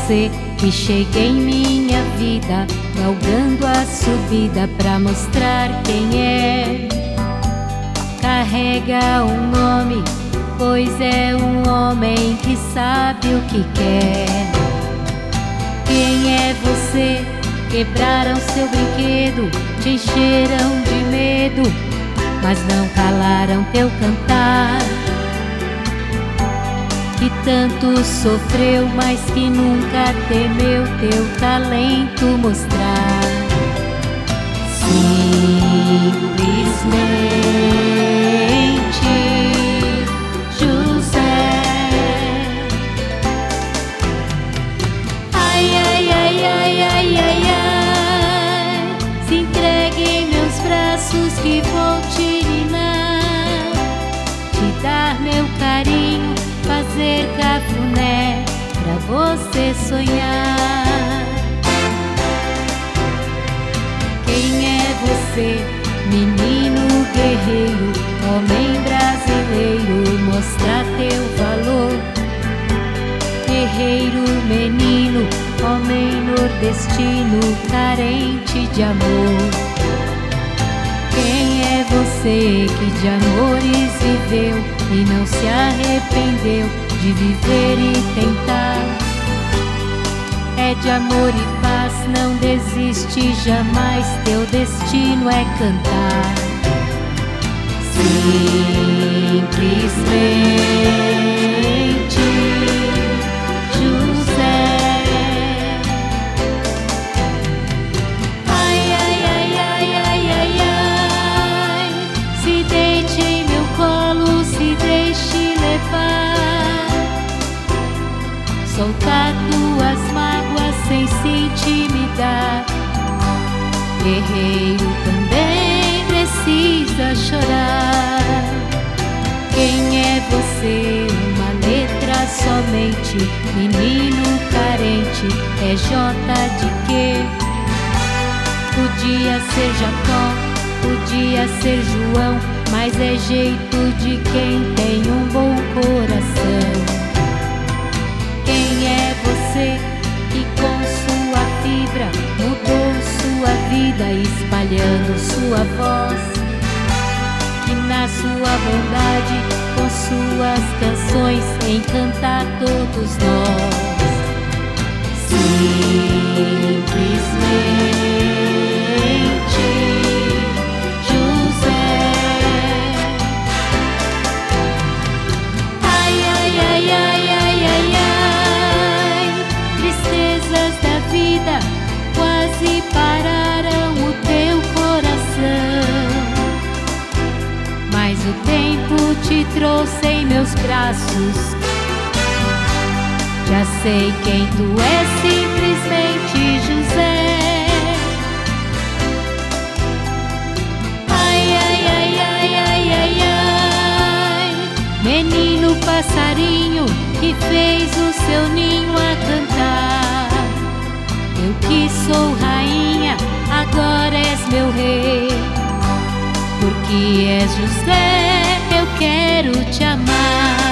você que chega em minha vida, galgando a subida pra mostrar quem é. Carrega um nome, pois é um homem que sabe o que quer. Quem é você? Quebraram seu brinquedo, te encheram de medo, mas não calaram teu cantar. Que tanto sofreu, mas que nunca temeu teu talento mostrar. Simplesmente José. Ai, ai, ai, ai, ai, ai, ai, se entregue em meus braços que vou te ninar, te dar meu carinho, fazer cafuné pra você sonhar. Quem é você? Menino guerreiro, homem brasileiro, mostra teu valor. Guerreiro, menino, homem nordestino, carente de amor. Quem é você que de amores viveu e não se arrependeu de viver e tentar? É de amor e paz, não desiste jamais, teu destino é cantar. Simplesmente José. Ai, ai, ai, ai, ai, ai, ai, se deite em meu colo, se deixe levar, soltar tuas mágoas sem se intimidar. Guerreiro também precisa chorar. Quem é você? Uma letra somente, menino carente, é J de quê? Podia ser Jacó, podia ser João, mas é jeito de quem tem um bom coração. Quem é você que com sua fibra mudou sua vida, espalhando sua voz? Que na sua bondade, com suas canções, encanta todos nós. Simplesmente José. Ai, ai, ai, ai, ai, ai, ai, tristezas da vida quase pararam o teu coração, mas o tempo te trouxe em meus braços. Já sei quem tu és, simplesmente José. Ai, ai, ai, ai, ai, ai, ai, menino passarinho que fez o seu ninho a cantar. Eu que sou rainha, agora és meu rei. Porque és José, eu quero te amar.